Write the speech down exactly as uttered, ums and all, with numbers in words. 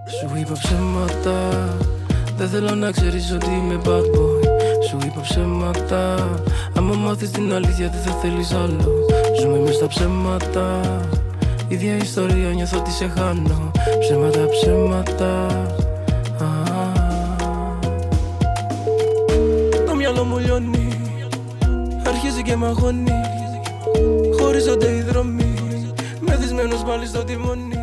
Σου είπα ψέματα, δεν θέλω να ξέρεις ότι είμαι bad boy. Σου είπα ψέματα, άμα μάθεις την αλήθεια δεν θα θέλεις άλλο. Ζούμε μες στα ψέματα, ίδια ιστορία νιώθω ότι σε χάνω. Ψέματα, ψέματα. Το μυαλό μου λιώνει, αρχίζει και μαγώνει. Χωρίζονται οι δρόμοι, μεθυσμένος πάλι στο τιμόνι.